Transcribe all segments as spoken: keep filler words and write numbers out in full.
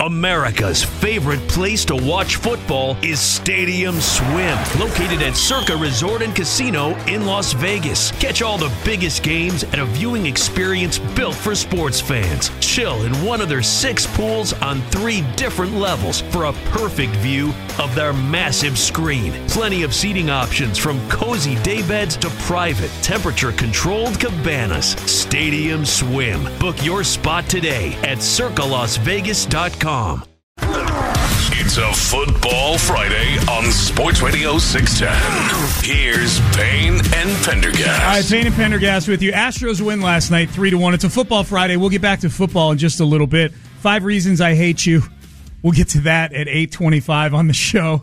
America's favorite place to watch football is Stadium Swim, located at Circa Resort and Casino in Las Vegas. Catch all the biggest games at a viewing experience built for sports fans. Chill in one of their six pools on three different levels for a perfect view of their massive screen. Plenty of seating options from cozy daybeds to private, temperature-controlled cabanas. Stadium Swim. Book your spot today at circa las vegas dot com. It's a Football Friday on Sports Radio six ten. Here's Payne and Pendergast. All right, Payne and Pendergast with you. Astros win last night, three to one. It's a Football Friday. We'll get back to football in just a little bit. Five reasons I hate you. We'll get to that at eight twenty-five on the show.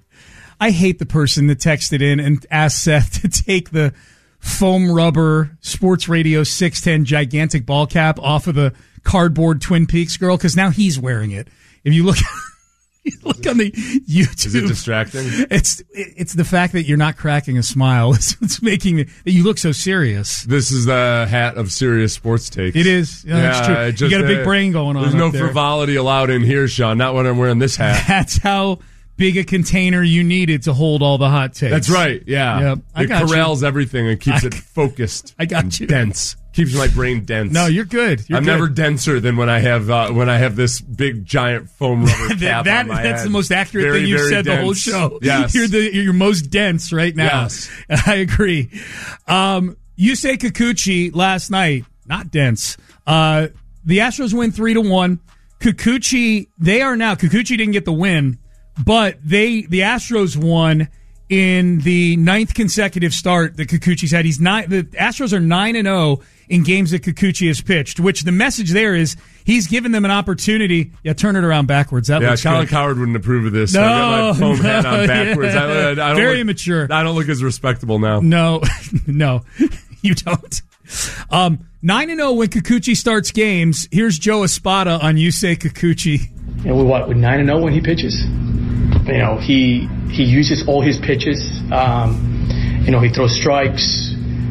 I hate the person that texted in and asked Seth to take the foam rubber Sports Radio six ten gigantic ball cap off of the cardboard Twin Peaks girl, because now he's wearing it. If you look, you look on the YouTube, is it distracting? It's it's the fact that you're not cracking a smile. It's, it's making it, that you look so serious. This is the hat of serious sports takes. It is. Yeah, yeah, that's true. just, you got a big uh, brain going on. There's no up there. frivolity allowed in here, Sean. Not when I'm wearing this hat. That's how big a container you needed to hold all the hot takes. That's right. Yeah. Yep. I It got corrals you. everything and keeps I, it focused. I got and you. Dense. Keeps my brain dense. No, you're good. You're I'm good. never denser than when I have uh, when I have this big giant foam rubber cap that, that, on my That's head. the most accurate very, thing you've very said dense. the whole show. Yes. You're, the, you're most dense right now. Yes. I agree. Um, Yusei Kikuchi last night, not dense. Uh, the Astros win three to one. Kikuchi, they are now, Kikuchi didn't get the win, but they the Astros won in the ninth consecutive start that Kikuchi's had. He's nine, the Astros are nine and zero in games that Kikuchi has pitched. Which the message there is he's given them an opportunity. Yeah, turn it around backwards. That yeah, looks Colin good. Coward wouldn't approve of this. No, I got my foam no, hat on backwards. yeah. I, I don't Very look, immature. I don't look as respectable now. No, no, you don't. Um, nine and zero when Kikuchi starts games. Here's Joe Espada on Yusei Kikuchi. You know, we what? We're nine and zero when he pitches. You know, he he uses all his pitches. Um, you know, he throws strikes.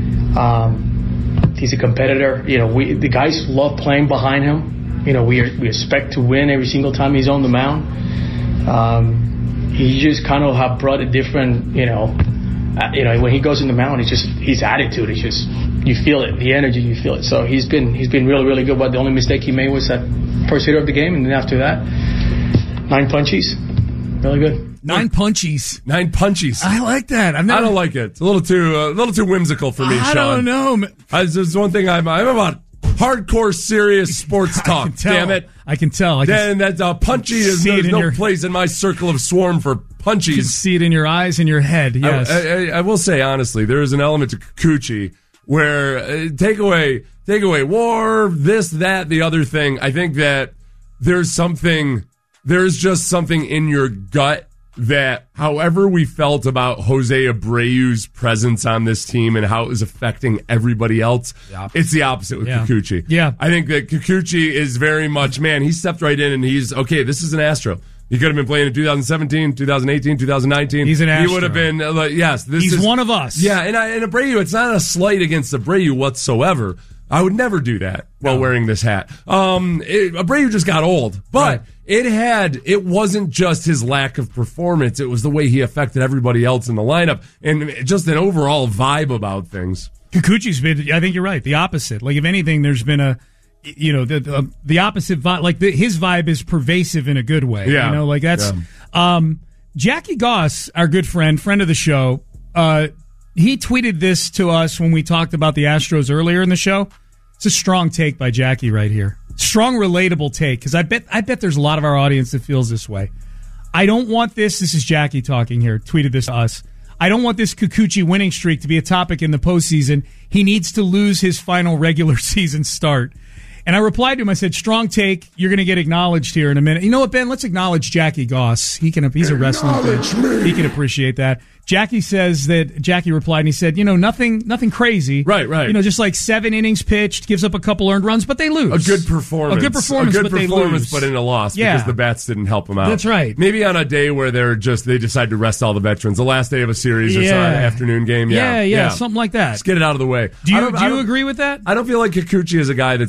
Um, he's a competitor. You know, we the guys love playing behind him. You know, we are, we expect to win every single time he's on the mound. Um, he just kind of have brought a different, you know, uh, you know, when he goes in the mound, he's just his attitude is just you feel it, the energy, you feel it. So he's been he's been really really good. But the only mistake he made was that first hitter of the game, and then after that, nine punchies, really good. Nine punchies. Nine punchies. I like that. I've never, I don't like it. It's a little too uh, a little too whimsical for me, I Sean. don't know. I, there's one thing I'm I'm about hardcore serious sports talk. Damn it. I can tell. I can Then that uh, punchy is see it there's in no your- place in my circle of swarm for punchies. You can see it in your eyes and your head. Yes. I, I, I will say honestly, there is an element to Kikuchi where uh, take away take away war, this, that, the other thing. I think that there's something there's just something in your gut that however we felt about Jose Abreu's presence on this team and how it was affecting everybody else, it's the opposite with Yeah. Kikuchi. Yeah. I think that Kikuchi is very much, man, he stepped right in and he's, okay, this is an Astro. He could have been playing in two thousand seventeen, two thousand eighteen, two thousand nineteen. He's an Astro. He would have been, uh, like, yes. This He's is, one of us. Yeah, and, I, and Abreu, it's not a slight against Abreu whatsoever. I would never do that while wearing this hat. Um, it, Abreu just got old, but Right. it had, it wasn't just his lack of performance. It was the way he affected everybody else in the lineup and just an overall vibe about things. Kikuchi's been, I think you're right, the opposite. Like, if anything, there's been a, you know, the the, the opposite vibe. Like, the, his vibe is pervasive in a good way. Yeah. You know, like, that's, Yeah. um, Jackie Goss, our good friend, friend of the show, uh, he tweeted this to us when we talked about the Astros earlier in the show. It's a strong take by Jackie right here. Strong, relatable take, because I bet I bet there's a lot of our audience that feels this way. I don't want this, this is Jackie talking here, tweeted this to us. I don't want this Kikuchi winning streak to be a topic in the postseason. He needs to lose his final regular season start. And I replied to him, I said, strong take, you're going to get acknowledged here in a minute. You know what, Ben? Let's acknowledge Jackie Goss. He can, he's a wrestling fan. He can appreciate that. Jackie says that, Jackie replied and he said, you know, nothing nothing crazy. Right, right. You know, just like seven innings pitched, gives up a couple earned runs, but they lose. A good performance. A good performance, A good but they performance, lose. but in a loss Yeah. because the bats didn't help them out. That's right. Maybe on a day where they're just, they decide to rest all the veterans. The last day of a series or Yeah. some afternoon game. Yeah, Yeah, yeah, something like that. Just get it out of the way. Do I you don't- do I you don't- agree with that? I don't feel like Kikuchi is a guy that's necessarily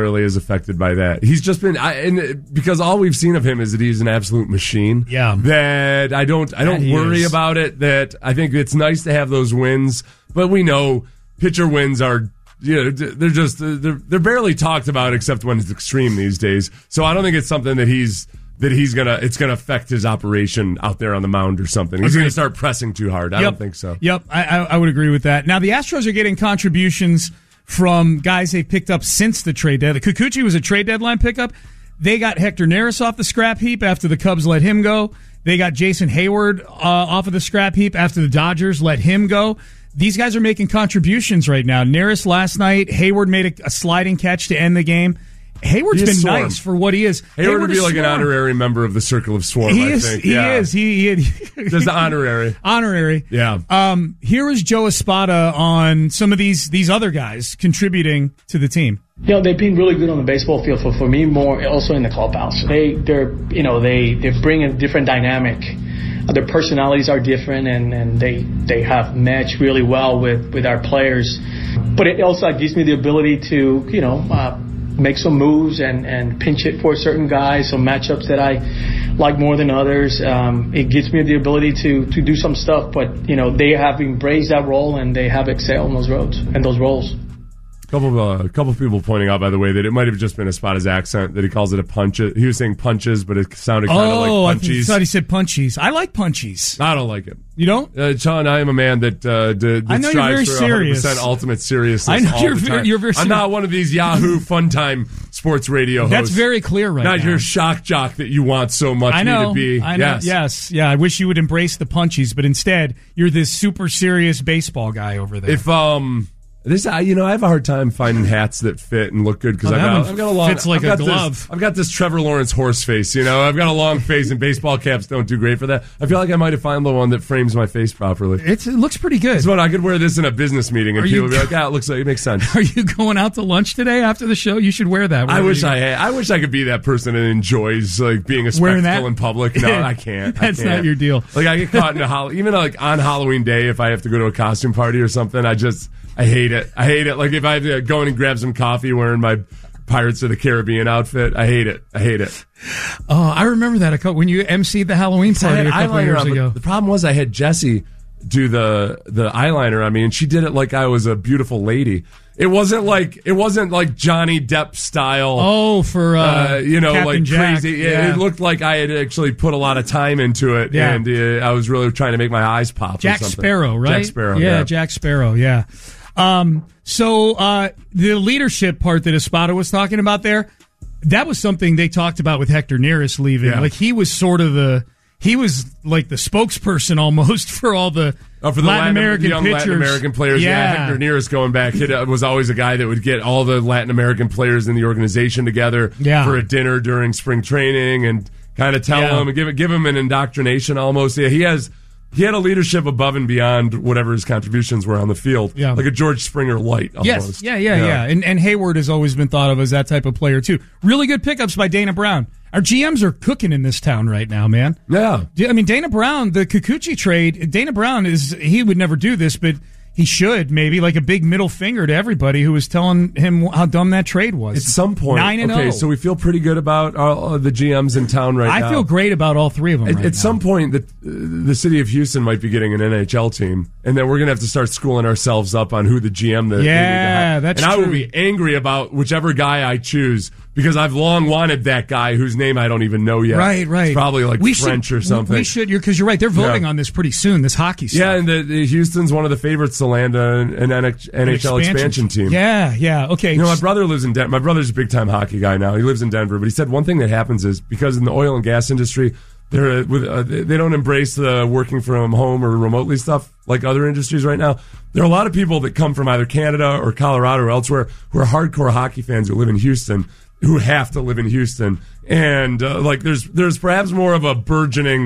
necessarily as affected by that. He's just been, I, and because all we've seen of him is that he's an absolute machine. Yeah. That I don't, I don't That he worry is. about it. That I think it's nice to have those wins, but we know pitcher wins are, you know, they're just, they're, they're barely talked about except when it's extreme these days. So I don't think it's something that he's, that he's gonna, it's gonna affect his operation out there on the mound or something. He's Agreed. gonna start pressing too hard. I Yep. don't think so. Yep, I, I, I would agree with that. Now the Astros are getting contributions from guys they picked up since the trade deadline. Kikuchi was a trade deadline pickup. They got Hector Neris off the scrap heap after the Cubs let him go. They got Jason Hayward uh, off of the scrap heap after the Dodgers let him go. These guys are making contributions right now. Neris last night, Hayward made a, a sliding catch to end the game. Hayward's He been is Swarm. nice for what he is. Hayward, would be is like an Swarm. honorary member of the Circle of Swarm, He I is. think. He yeah. is. He, he Just the honorary. honorary. Yeah. Um, here is Joe Espada on some of these these other guys contributing to the team. You know, they've been really good on the baseball field. For for me, more also in the clubhouse. They they're you know they they bring a different dynamic. Their personalities are different, and, and they they have matched really well with, with our players. But it also gives me the ability to you know uh, make some moves and, and pinch it for certain guys, some matchups that I like more than others. Um, it gives me the ability to to do some stuff. But you know they have embraced that role and they have excelled in those roads and those roles. A couple of uh, couple of people pointing out, by the way, that it might have just been Espada's accent that he calls it a punch. He was saying punches, but it sounded kind of Oh, like I punchies. thought he said punchies. I like punchies. I don't like it. You don't? Uh, Sean, I am a man that, uh, d- that I know you're strives very for one hundred percent serious. ultimate seriousness. I know all you're the very- time. you're very I'm serious. not one of these Yahoo Fun Time sports radio hosts. That's very clear right not now. your shock jock that you want so much I me know. to be. I know. Yes. Yes. Yeah. I wish you would embrace the punchies, but instead you're this super serious baseball guy over there. If um. This, I, you know, I have a hard time finding hats that fit and look good because Oh, I've, that got- one I've got a long, fits like I've got a this- glove. I've got this Trevor Lawrence horse face. You know, I've got a long face, and baseball caps don't do great for that. I feel like I might have found the one that frames my face properly. it's, it looks pretty good. It's what I could wear this in a business meeting, and Are people you- would be like, "Yeah, it looks like it makes sense." Are you going out to lunch today after the show? You should wear that. I wherever wish you- I had. I wish I could be that person that enjoys like being a Wearing spectacle that? in public. No, I can't. I That's can't. not your deal. Like I get caught in a hol- even like on Halloween Day if I have to go to a costume party or something. I just I hate it. I hate it. Like if I have to go in and grab some coffee wearing my Pirates of the Caribbean outfit, I hate it. I hate it. Oh, I remember that a couple, when you emceed the Halloween I party had a couple eyeliner years on, but ago. The problem was I had Jessie do the the eyeliner on me, and she did it like I was a beautiful lady. It wasn't like it wasn't like Johnny Depp style. Oh, for uh, Uh, you know, Captain like Jack. crazy. It, Yeah. it looked like I had actually put a lot of time into it, Yeah. and uh, I was really trying to make my eyes pop. Jack or something. Sparrow, right? Jack Sparrow. Yeah, Yeah, Jack Sparrow. Yeah. Um, so uh, the leadership part that Espada was talking about there, that was something they talked about with Hector Neris leaving. Yeah. Like he was sort of the he was like the spokesperson almost for all the, Oh, for the Latin, Latin, American young pitchers. Latin American players. Yeah, Yeah. Hector Neris going back it was always a guy that would get all the Latin American players in the organization together Yeah. for a dinner during spring training and kind of tell Yeah. them and give give him an indoctrination almost. Yeah, he has. He had a leadership above and beyond whatever his contributions were on the field. Yeah. Like a George Springer light almost. Yes, yeah, yeah, yeah, And and Hayward has always been thought of as that type of player too. Really good pickups by Dana Brown. Our G Ms are cooking in this town right now, man. Yeah. I mean, Dana Brown, the Kikuchi trade, Dana Brown is, he would never do this, but he should maybe, like a big middle finger to everybody who was telling him how dumb that trade was. At some point. nine and okay, oh. so we feel pretty good about uh, the G Ms in town right I now. feel great about all three of them At, right at now. some point, the, the city of Houston might be getting an N H L team, and then we're going to have to start schooling ourselves up on who the G M that they need to Yeah, hire. that's And I will true. be angry about whichever guy I choose because I've long wanted that guy whose name I don't even know yet. Right, right. It's probably like we French should, or something. We should, because you're right. They're voting Yeah. on this pretty soon, this hockey stuff. Yeah, and the, the Houston's one of the favorites to land an, an N H L expansion team. Yeah, yeah. Okay. You know, my brother lives in Denver. My brother's a big time hockey guy now. He lives in Denver, but he said one thing that happens is because in the oil and gas industry, they're uh, with uh, they don't embrace the working from home or remotely stuff like other industries right now. There are a lot of people that come from either Canada or Colorado or elsewhere who are hardcore hockey fans who live in Houston, who have to live in Houston, and uh, like there's there's perhaps more of a burgeoning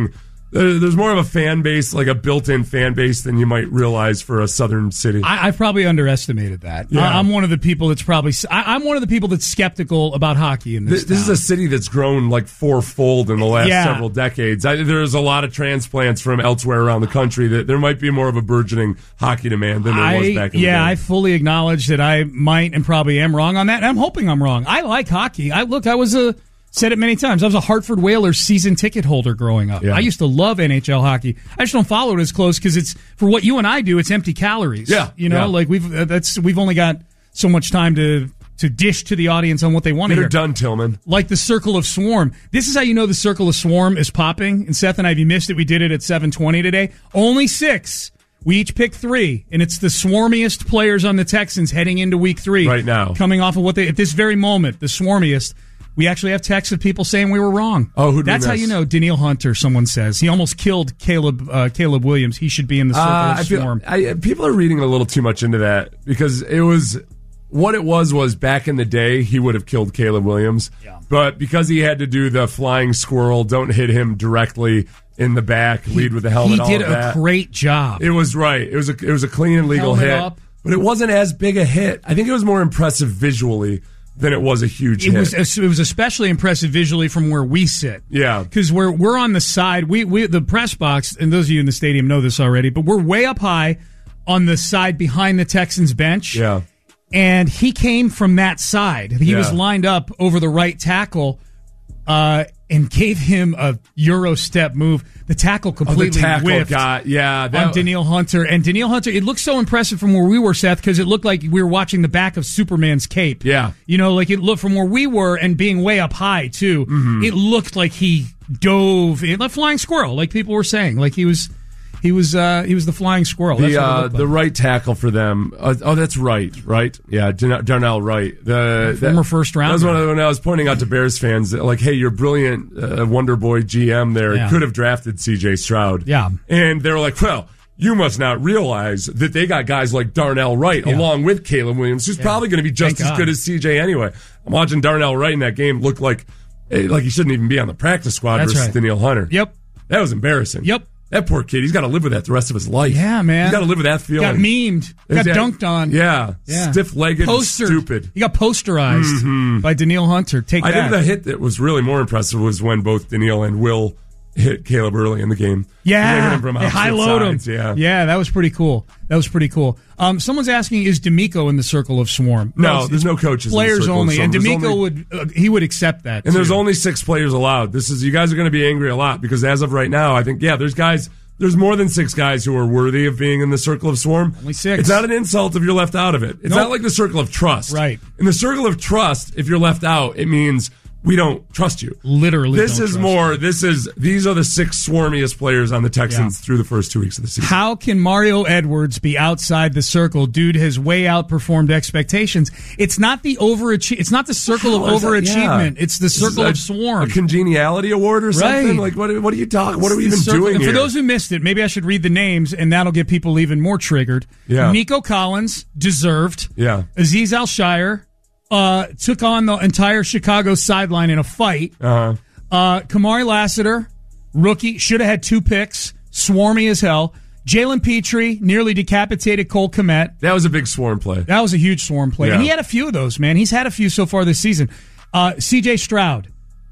there, there's more of a fan base, like a built-in fan base, than you might realize for a southern city. I, I probably underestimated that. Yeah. I, I'm one of the people that's probably. I, I'm one of the people that's skeptical about hockey in this. This, this is a city that's grown like fourfold in the last Yeah. several decades. I, there's a lot of transplants from elsewhere around the country that there might be more of a burgeoning hockey demand than there I, was back in yeah, the day. I fully acknowledge that I might and probably am wrong on that. And I'm hoping I'm wrong. I like hockey. I look. I was a. Said it many times. I was a Hartford Whalers season ticket holder growing up. Yeah. I used to love N H L hockey. I just don't follow it as close because it's for what you and I do. It's empty calories. Yeah, you know, yeah. like we've uh, that's we've only got so much time to to dish to the audience on what they want to Get hear. her done, Tillman. Like the Circle of Swarm. This is how you know the Circle of Swarm is popping. And Seth and I, if you missed it, we did it at seven twenty today. Only six. We each picked three, and it's the swarmiest players on the Texans heading into week three. Right now. Coming off of what they, at this very moment, the swarmiest. We actually have texts of people saying we were wrong. Oh, who'd we That's how miss? you know. Daniil Hunter, someone says. He almost killed Caleb uh, Caleb Williams. He should be in the Circle Uh, of I feel, Swarm. I, people are reading a little too much into that because it was what it was was back in the day he would have killed Caleb Williams, Yeah. but because he had to do the flying squirrel, don't hit him directly in the back, lead with the helmet. He all did of a that. great job. It was right. It was a it was a clean and legal Helmet hit, up. but it wasn't as big a hit. I think it was more impressive visually than it was a huge It hit. was it was especially impressive visually from where we sit. Yeah. because we're we're on the side. We we the press box, and those of you in the stadium know this already, but we're way up high on the side behind the Texans bench. Yeah. And he came from that side. He Yeah. was lined up over the right tackle, uh, and gave him a Euro step move. The tackle Oh, completely the tackle whiffed got yeah. on That, Daniil Hunter. And Daniil Hunter, it looked so impressive from where we were, Seth, because it looked like we were watching the back of Superman's cape. Yeah. You know, like it looked from where we were and being way up high, too. Mm-hmm. It looked like he dove in, like flying squirrel, like people were saying. Like he was he was uh, he was the flying squirrel. That's The what it uh, looked the like. right tackle for them. Uh, oh, that's right, right? Yeah, Darn- Darnell Wright, the Former that, first That was rounder. one of the, when I was pointing out to Bears fans, that, like, hey, your brilliant uh, Wonder Boy G M there Yeah. could have drafted C J Stroud. Yeah. and they were like, well, you must not realize that they got guys like Darnell Wright Yeah. along with Caleb Williams, who's probably going to be just Thank as God. good as C J anyway. I'm watching Darnell Wright in that game look like eh, like he shouldn't even be on the practice squad That's versus right. Daniil Hunter. Yep. That was embarrassing. Yep. That poor kid, he's got to live with that the rest of his life. Yeah, man. He's got to live with that feeling. Got memed. Got Exact- dunked on. Yeah. Yeah. Stiff-legged, Postered. stupid. Mm-hmm. He got posterized by Daniil Hunter. Take I that. think the hit that was really more impressive was when both Daniil and Will hit Caleb early in the game. They hit Yeah, him from they opposite high load him. sides, Yeah. yeah, that was pretty cool. That was pretty cool. Um, someone's asking, is D'Amico in the Circle of Swarm? No, it's- there's it's no coaches in the Players Circle of only, Swarm. and There's D'Amico only- would uh, he would accept that. And there's too. only six players allowed. This is you guys are going to be angry a lot because as of right now, I think yeah, there's guys. There's more than six guys who are worthy of being in the Circle of Swarm. Only six. It's not an insult if you're left out of it. It's Nope. not like the Circle of Trust. Right. In the Circle of Trust, if you're left out, it means we don't trust you. Literally, This don't is trust more. you. This is these are the six swarmiest players on the Texans Yeah. through the first two weeks of the season. How can Mario Edwards be outside the circle? Dude has way outperformed expectations. It's not the overachieve. It's not the circle of How is that- overachievement. yeah. It's the This is circle a- of swarm. A congeniality award or something? Right. Like what? What are you talking? What are we The even circle- doing and here? For those who missed it, maybe I should read the names, and that'll get people even more triggered. Yeah. Nico Collins, deserved. Yeah. Aziz Al-Shire uh, took on the entire Chicago sideline in a fight. Uh-huh. Uh, Kamari Lassiter, rookie, should have had two picks, swarmy as hell. Jalen Petrie nearly decapitated Cole Kmet. That was a big swarm play. That was a huge swarm play. Yeah. And he had a few of those, man. He's had a few so far this season. Uh, C J Stroud.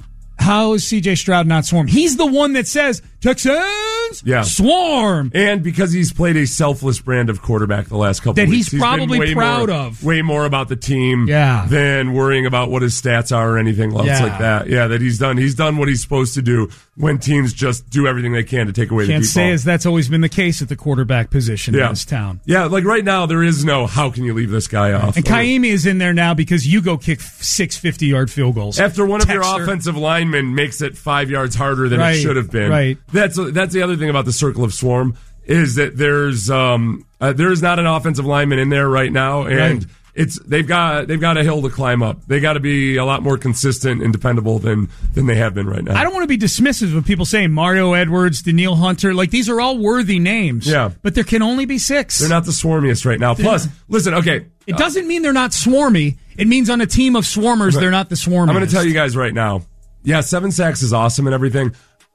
How is C J Stroud not swarm? He's the one that says, Texans, Yeah. swarm. And because he's played a selfless brand of quarterback the last couple That of he's weeks. probably been way proud more, of. Way more about the team Yeah. than worrying about what his stats are or anything else Yeah. like that. Yeah, that he's done. He's done what he's supposed to do when teams just do everything they can to take away Can't the deep say ball. as that's always been the case at the quarterback position Yeah. in this town. Yeah, like right now there is no how can you leave this guy off. And Kaimi is in there now because you go kick six fifty-yard field goals. After one of your Texter. offensive linemen makes it five yards harder than Right, it should have been. right. That's that's the other thing about the Circle of Swarm is that there's um uh, there is not an offensive lineman in there right now, and Right. it's they've got they've got a hill to climb up. They got to be a lot more consistent and dependable than than they have been right now. I don't want to be dismissive of people saying Mario Edwards, Daniil Hunter. Like, these are all worthy names. Yeah. But there can only be six. They're not the swarmiest right now. Plus, listen, okay, It doesn't mean they're not swarmy. It means on a team of swarmers, they're not the swarmiest. I'm going to tell you guys right now. Yeah, seven sacks is awesome and everything.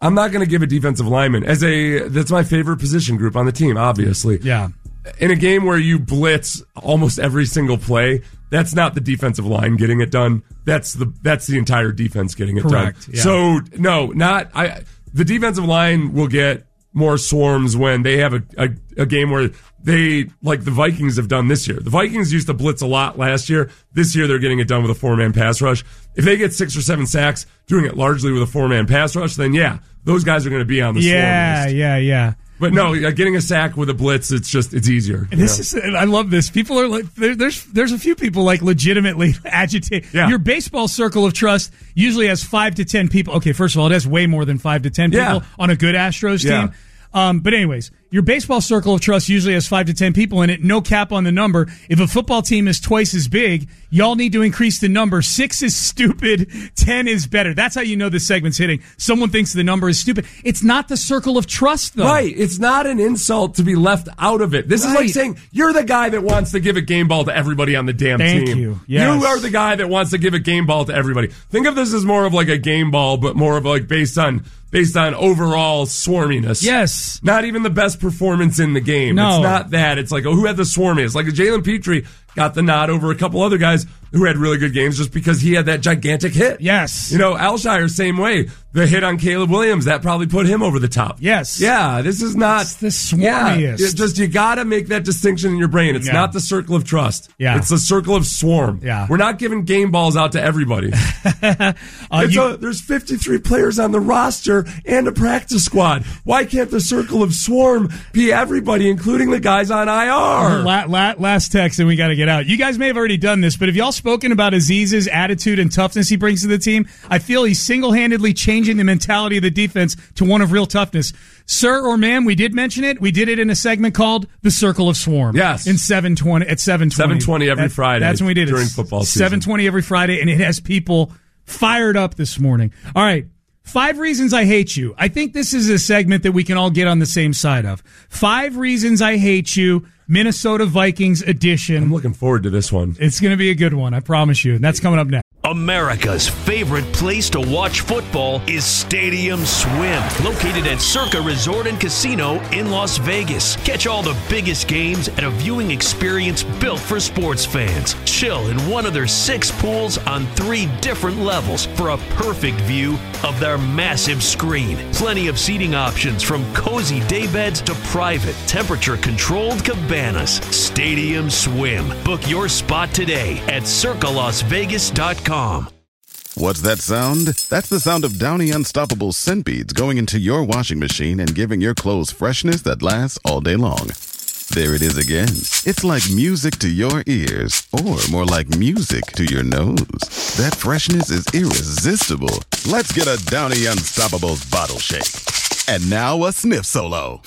I'm not going to give a defensive lineman as a, that's my favorite position group on the team, obviously. Yeah. In a game where you blitz almost every single play, that's not the defensive line getting it done. That's the, that's the entire defense getting it Correct, done. yeah. So no, not, I, the defensive line will get more swarms when they have a, a, a game where they, like the Vikings have done this year. The Vikings used to blitz a lot last year. This year they're getting it done with a four-man pass rush. If they get six or seven sacks doing it largely with a four-man pass rush, then yeah, those guys are going to be on the yeah, swarm list. Yeah, yeah, yeah. But no, getting a sack with a blitz, it's just, it's easier. This know? is, I love this. People are like, there, there's, there's a few people like legitimately agitate. Yeah. Your baseball circle of trust usually has five to ten people. Okay, first of all, it has way more than five to ten people Yeah. on a good Astros team. Yeah. Um, but anyways, your baseball circle of trust usually has five to ten people in it. No cap on the number. If a football team is twice as big, y'all need to increase the number. Six is stupid. Ten is better. That's how you know this segment's hitting. Someone thinks the number is stupid. It's not the circle of trust, though. Right. It's not an insult to be left out of it. This Right. is like saying you're the guy that wants to give a game ball to everybody on the damn Thank team. you. Yes. You are the guy that wants to give a game ball to everybody. Think of this as more of like a game ball, but more of like based on based on overall swarminess. Yes. Not even the best performance in the game. No. It's not that. It's like, oh, who had the swarmiest? Like Jalen Petrie got the nod over a couple other guys who had really good games just because he had that gigantic hit. Yes. You know, Alshire, same way. The hit on Caleb Williams, that probably put him over the top. Yes. Yeah, this is not... It's the swarmiest. Yeah, it's just, you gotta make that distinction in your brain. It's Yeah. not the circle of trust. Yeah. It's the circle of swarm. Yeah. We're not giving game balls out to everybody. uh, It's you- a, there's fifty-three players on the roster and a practice squad. Why can't the circle of swarm be everybody, including the guys on I R? La- la- last text, and we got to get out. You guys may have already done this, but have y'all spoken about Aziz's attitude and toughness he brings to the team? I feel he's single-handedly changing the mentality of the defense to one of real toughness. Sir or ma'am, we did mention it. We did it in a segment called The Circle of Swarm. Yes. In seven twenty, at seven twenty. seven twenty every That- Friday That's when we did it. during football season. seven twenty every Friday, and it has people fired up this morning. All right. Five reasons I hate you. I think this is a segment that we can all get on the same side of. Five reasons I hate you, Minnesota Vikings edition. I'm looking forward to this one. It's going to be a good one, I promise you. And that's coming up next. America's favorite place to watch football is Stadium Swim, located at Circa Resort and Casino in Las Vegas. Catch all the biggest games at a viewing experience built for sports fans. Chill in one of their six pools on three different levels for a perfect view of their massive screen. Plenty of seating options from cozy daybeds to private, temperature-controlled cabanas. Stadium Swim. Book your spot today at circa las vegas dot com. What's that sound? That's the sound of Downy Unstoppable scent beads going into your washing machine and giving your clothes freshness that lasts all day long. There it is again. It's like music to your ears, or more like music to your nose. That freshness is irresistible. Let's get a Downy Unstoppables bottle shake. And now a sniff solo.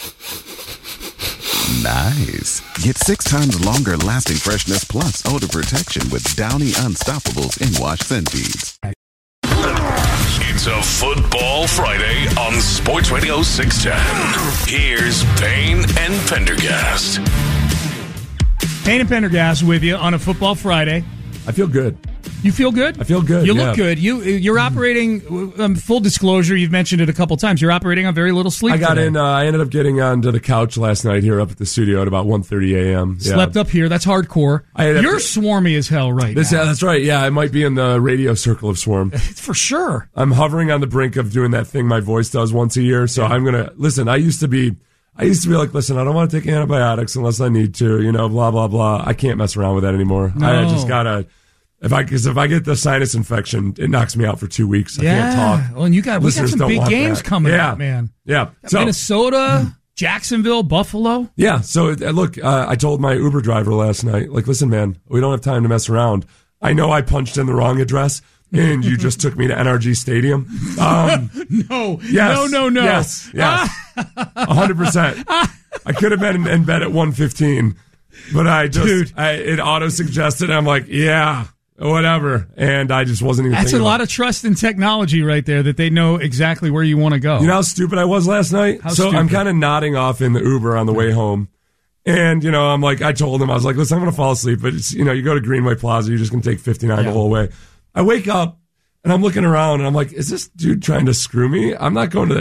Nice. Get six times longer lasting freshness plus odor protection with Downy Unstoppables in-wash scent beads. It's a Football Friday on Sports Radio six ten. Here's Payne and Pendergast. Payne and Pendergast with you on a Football Friday. I feel good. You feel good? I feel good, You yeah. look good. You, you're operating, um, full disclosure, you've mentioned it a couple times, you're operating on very little sleep I got today. in, uh, I ended up getting onto the couch last night here up at the studio at about one thirty a.m. Yeah. Slept up here. That's hardcore. I had- You're swarmy as hell right This, now. yeah, that's right. Yeah, I might be in the radio circle of swarm. For sure. I'm hovering on the brink of doing that thing my voice does once a year. So I'm going to, listen, I used to be, I used to be like, listen, I don't want to take antibiotics unless I need to, you know, blah, blah, blah. I can't mess around with that anymore. No. I just got to, if I, cause if I get the sinus infection, it knocks me out for two weeks. I yeah. can't talk. Well, and you got, we got Listeners some don't big want games that. coming Yeah. up, man. Yeah. So, Minnesota, Jacksonville, Buffalo. yeah. So uh, look, uh, I told my Uber driver last night, like, listen, man, we don't have time to mess around. I know I punched in the wrong address and you just took me to N R G Stadium. Um, No. Yes. No, no, no. Yes. Yes. A hundred percent. I could have been in, in bed at one fifteen, but I just, Dude. I, it auto suggested. I'm like, yeah, whatever. And I just wasn't even That's a thinking lot about of trust in technology right there that they know exactly where you want to go. it. You know how stupid I was last night? How so I'm stupid? kind of nodding off in the Uber on the way home. And, you know, I'm like, I told him, I was like, listen, I'm going to fall asleep, but it's, you know, you go to Greenway Plaza, you're just going to take fifty-nine Yeah. the whole way. I wake up and I'm looking around and I'm like, is this dude trying to screw me? I'm not going to the,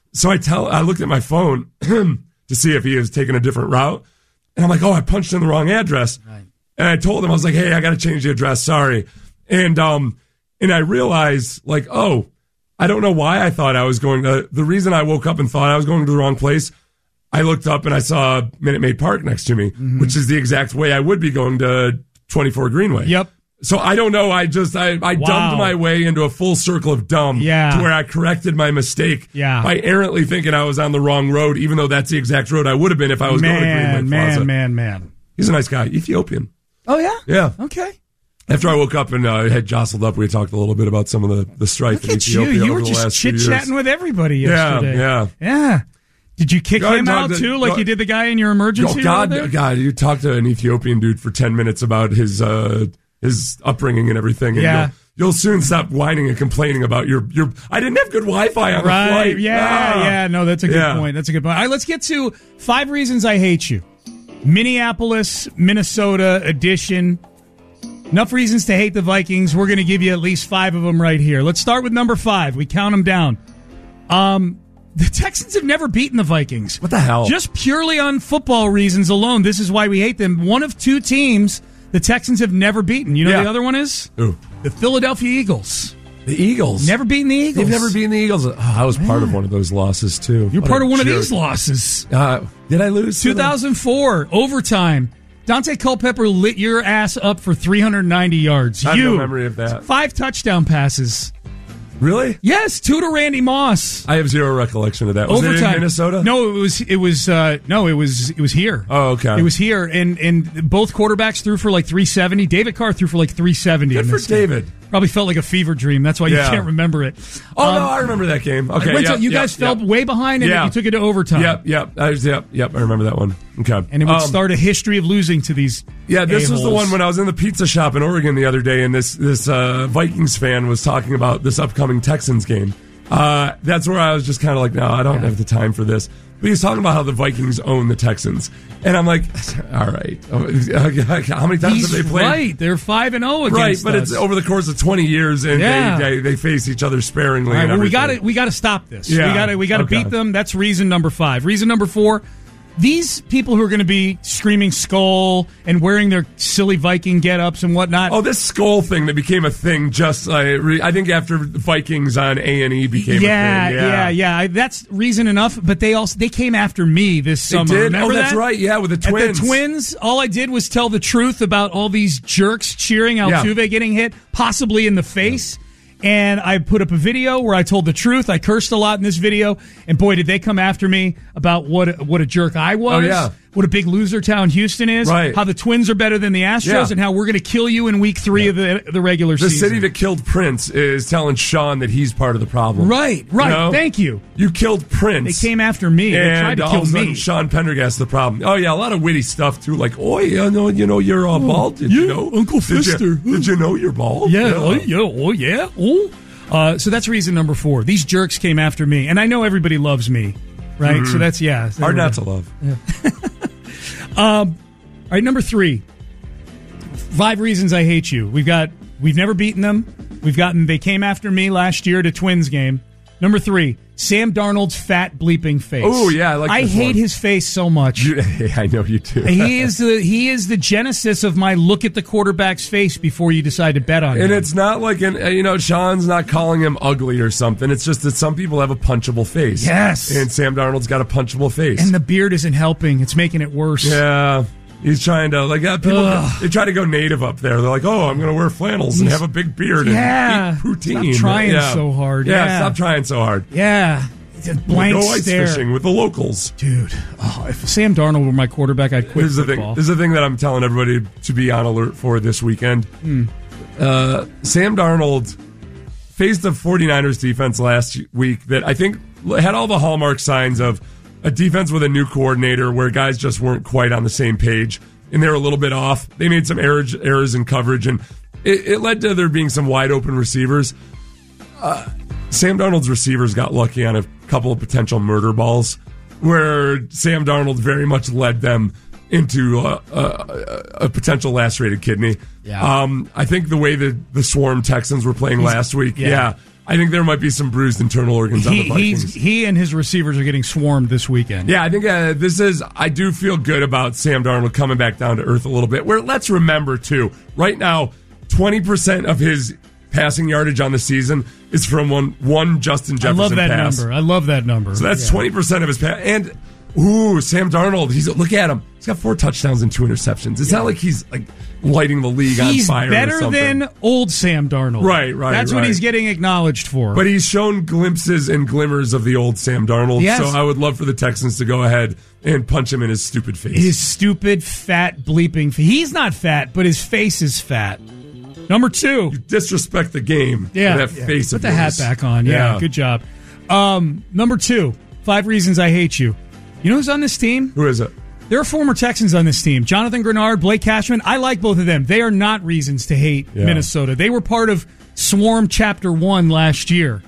So I tell, I looked at my phone to see if he was taking a different route. And I'm like, oh, I punched in the wrong address. Right. And I told him, I was like, hey, I got to change the address. Sorry. And, um, and I realized like, oh, I don't know why I thought I was going to, the reason I woke up and thought I was going to the wrong place, I looked up and I saw Minute Maid Park next to me, mm-hmm. which is the exact way I would be going to twenty-four Greenway. Yep. So I don't know. I just, I, I wow. dumbed my way into a full circle of dumb yeah. to where I corrected my mistake yeah. by errantly thinking I was on the wrong road, even though that's the exact road I would have been if I was man, going to Greenway Plaza. Man, man, man. He's a nice guy. Ethiopian. Oh, yeah? Yeah. Okay. After I woke up and uh, had jostled up, we talked a little bit about some of the, the strife Look in at Ethiopia you. You over were the last just few years. chit-chatting with everybody yesterday. Yeah, yeah. Yeah. Did you kick Go him out, to, too, like go, you did the guy in your emergency? Oh, God, there? God, you talked to an Ethiopian dude for ten minutes about his uh, his upbringing and everything. And yeah. You'll, you'll soon stop whining and complaining about your, your I didn't have good Wi-Fi on right. the flight. Yeah, ah. yeah. No, that's a good yeah. point. That's a good point. All right, let's get to five reasons I hate you. Minneapolis, Minnesota edition. Enough reasons to hate the Vikings. We're going to give you at least five of them right here. Let's start with number five. We count them down. Um, the Texans have never beaten the Vikings. What the hell? Just purely on football reasons alone. This is why we hate them. One of two teams the Texans have never beaten. You know yeah. who the other one is? Who? The Philadelphia Eagles. The Eagles? Never beaten the Eagles. They've never beaten the Eagles. Oh, I was part yeah. of one of those losses, too. You're what part of one jerk. of these losses. Uh, did I lose? two thousand four, overtime. Dante Culpepper lit your ass up for three hundred ninety yards. I have you, no memory of that. Five touchdown passes. Really? Yes, two to Randy Moss. I have zero recollection of that. Was Overtime. it in Minnesota? No, it was. It was. Uh, no, it was. It was here. Oh, okay. It was here, and and both quarterbacks threw for like three seventy. David Carr threw for like three seventy. Good for David. Game. Probably felt like a fever dream. That's why you yeah. can't remember it. Oh um, no, I remember that game. Okay, right, yep, so you yep, guys yep. fell way behind, and yeah. you took it to overtime. Yep, yep, I was, yep, yep. I remember that one. Okay, and it would um, start a history of losing to these. Yeah, this a-holes. was the one when I was in the pizza shop in Oregon the other day, and this this uh, Vikings fan was talking about this upcoming Texans game. Uh, that's where I was just kind of like, no, I don't yeah. have the time for this. But he's talking about how the Vikings own the Texans. And I'm like, all right. How many times he's have they played? Right. They're five and oh against Right, but us. it's over the course of twenty years, and yeah. they, they they face each other sparingly. Right, and well, we everything. got to we got to stop this. Yeah. We got to we got to okay. beat them. That's reason number five. Reason number four. These people who are going to be screaming skull and wearing their silly Viking get-ups and whatnot. Oh, this skull thing that became a thing just, uh, I think, after Vikings on A and E became yeah, a thing. Yeah, yeah, yeah. That's reason enough, but they also they came after me this summer. They did? Remember oh, that's that? right, yeah, with the Twins. At the Twins, all I did was tell the truth about all these jerks cheering Altuve yeah. getting hit, possibly in the face. Yeah. And I put up a video where I told the truth. I cursed a lot in this video, and boy, did they come after me about what a, what a jerk I was. Oh, yeah. What a big loser town Houston is. Right. How the Twins are better than the Astros, yeah. and how we're going to kill you in week three yeah. of the the regular the season. The city that killed Prince is telling Sean that he's part of the problem. Right, right. You know? Thank you. You killed Prince. They came after me. And they tried to all kill of a sudden, me. Sean Pendergast the problem. Oh yeah, a lot of witty stuff too. Like, oh, you know, you know, you're uh, bald. Did yeah, you know, Uncle did Fister? You, did you know you're bald? Yeah. yeah. Oh yeah. Oh yeah. Oh. Uh, so that's reason number four. These jerks came after me, and I know everybody loves me, right? Mm-hmm. So that's yeah. Hard not to love. Yeah. um, all right, number three. Five reasons I hate you. We've got we've never beaten them. We've gotten they came after me last year at a Twins game. Number three, Sam Darnold's fat bleeping face. Oh yeah, I like. I this hate one. his face so much. You, I know you do. he is the he is the genesis of my look at the quarterback's face before you decide to bet on him. And it's not like an you know Sean's not calling him ugly or something. It's just that some people have a punchable face. Yes, and Sam Darnold's got a punchable face, and the beard isn't helping. It's making it worse. Yeah. He's trying to, like, uh, people, Ugh. they try to go native up there. They're like, oh, I'm going to wear flannels and have a big beard yeah. and eat poutine. Stop trying yeah. so hard. Yeah, Yeah, stop trying so hard. Yeah. Blank Go ice stare. fishing with the locals. Dude, oh, if Sam Darnold were my quarterback, I'd quit this is the football. thing. This is the thing that I'm telling everybody to be on alert for this weekend. Hmm. Uh, Sam Darnold faced the 49ers defense last week that I think had all the hallmark signs of a defense with a new coordinator where guys just weren't quite on the same page. And they were a little bit off. They made some errors, errors in coverage, and it, it led to there being some wide open receivers. Uh, Sam Darnold's receivers got lucky on a couple of potential murder balls, where Sam Darnold very much led them into a, a, a potential lacerated kidney. Yeah. Um, I think the way that the Swarm Texans were playing He's, last week, yeah. yeah, I think there might be some bruised internal organs on the He, Vikings. he's, he and his receivers are getting swarmed this weekend. Yeah, I think uh, this is, I do feel good about Sam Darnold coming back down to earth a little bit. Where let's remember, too, right now, twenty percent of his passing yardage on the season is from one, one Justin Jefferson I love that pass. number. I love that number. So that's Yeah. twenty percent of his pass. And, ooh, Sam Darnold, he's look at him. He's got four touchdowns and two interceptions. It's yeah. not like he's like lighting the league he's on fire. He's better or something. than old Sam Darnold. Right, right. That's right. what he's getting acknowledged for. But he's shown glimpses and glimmers of the old Sam Darnold. Yes. So I would love for the Texans to go ahead and punch him in his stupid face. His stupid, fat, bleeping. He's not fat, but his face is fat. Number two. You disrespect the game. Yeah. With that yeah. face Put of the yours. hat back on. Yeah, yeah. Good job. Um, number two. Five reasons I hate you. You know who's on this team? Who is it? There are former Texans on this team. Jonathan Grenard, Blake Cashman. I like both of them. They are not reasons to hate yeah. Minnesota. They were part of Swarm Chapter one last year.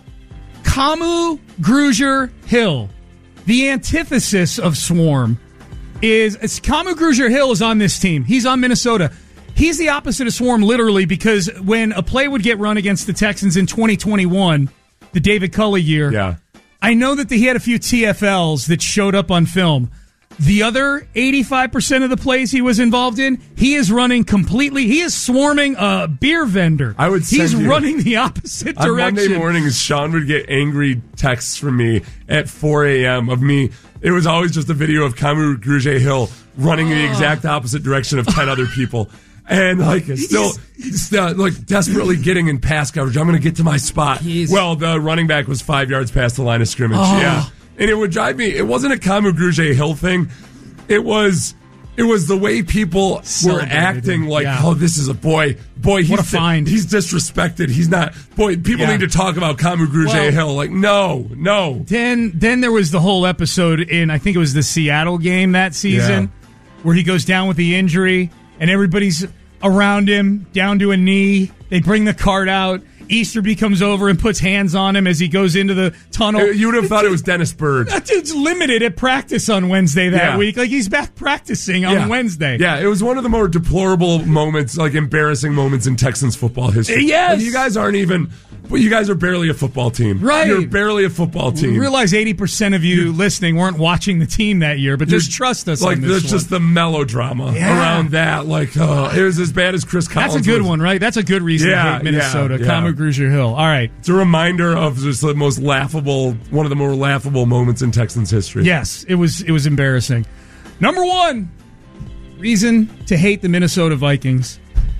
Kamu Grugier-Hill, the antithesis of Swarm, is it's Kamu Grugier-Hill is on this team. He's on Minnesota. He's the opposite of Swarm, literally, because when a play would get run against the Texans in twenty twenty-one, the David Culley year, yeah. I know that he had a few T F Ls that showed up on film. The other eighty-five percent of the plays he was involved in, he is running completely. He is swarming a beer vendor. I would. He's you, running the opposite on direction. Monday mornings, Sean would get angry texts from me at four a.m. of me. It was always just a video of Kamu Grugier-Hill running the exact opposite direction of ten other people. And like still, still like desperately getting in pass coverage. I'm going to get to my spot. He's, well, the running back was five yards past the line of scrimmage. Oh. Yeah, and it would drive me. It wasn't a Kamu Grugier-Hill thing. It was. It was the way people were acting like, yeah. oh, this is a boy. Boy, he's, what a find. He's disrespected. He's not. Boy, people yeah. need to talk about Kamu Grugier-Hill. Well, like, no, no. Then, then there was the whole episode in, I think it was the Seattle game that season, yeah. where he goes down with the injury and everybody's around him, down to a knee. They bring the cart out. Easterby comes over and puts hands on him as he goes into the tunnel. You would have thought it was Dennis Byrd. That dude's limited at practice on Wednesday that yeah. week. Like, he's back practicing on yeah. Wednesday. Yeah, it was one of the more deplorable moments, like embarrassing moments in Texans football history. Yes. Like, you guys aren't even, but you guys are barely a football team. Right. You're barely a football team. We realize eighty percent of you You're, listening weren't watching the team that year, but just trust us like, on this there's one. just the melodrama yeah. around that. Like, oh, it was as bad as Chris Collins. That's a good was. one, right? That's a good reason yeah, to hate Minnesota. Yeah, yeah. Kamu Grugier-Hill. All right. It's a reminder of just the most laughable, one of the more laughable moments in Texans history. Yes, it was. It was embarrassing. Number one reason to hate the Minnesota Vikings: